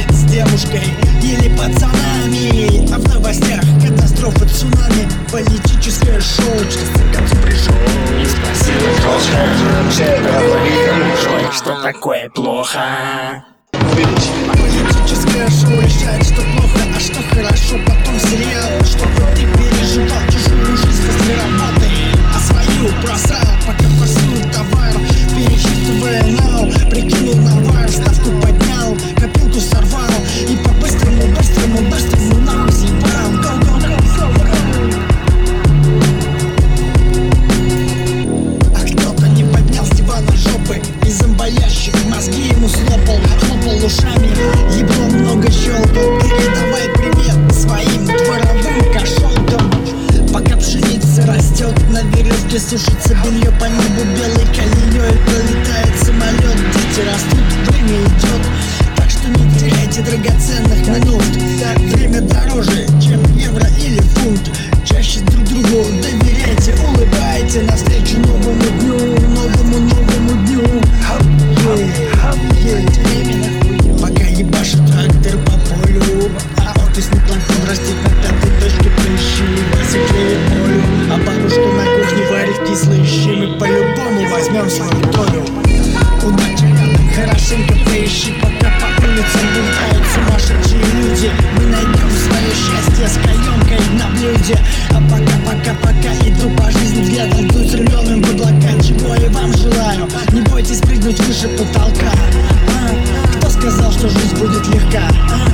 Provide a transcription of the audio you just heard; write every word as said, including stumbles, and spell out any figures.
с девушкой или пацанами. А в новостях катастрофа, цунами, политическое шоу. Сейчас к концу пришел и спросил, все говорили, что такое плохо. Политическое шоу решает, что плохо, а что хорошо. Потом сериал, чтобы ты переживал чужую жизнь после работы, а свою бросал, пока форсирует товар. Пересчитывая нау, прикинул навар, ставку поднял, копилку сорвал и по-быстрому, быстрому, быстрому нахуй съебал. Go, go, go, go, go. А кто-то не поднял с дивана жопы и зомбоящик мозги ему слопал, хлопал ушами, ебло много щелкал. Передавай привет своим дворовым кошелкам. Пока пшеница растет, на веревке сушится белье, по небу белой колеей пролетает самолет. Дети растут, время идет, так что не теряйте драгоценных минут. Так, время дороже, чем евро или фунт. Чаще друг другу доверяйте, улыбайте навстречу новому дню, новому новому дню. Пока ебашит трактор по полю, а офис не планктон растет на пятой точке прыщи. Вася клеит полю, а бабушка на кухне варит кислые щи. Мы по-любому возьмем свою долю. Удача рядом, хорошенько поищи. Пока по улицам болтают сумасшедшие люди, мы найдем свое счастье с каемкой на блюде. А пока-пока-пока иду по жизни, взглядом дуй стременным в облака. Чего я вам желаю, не бойтесь прыгнуть выше потолка. А? Кто сказал, что жизнь будет легка? А?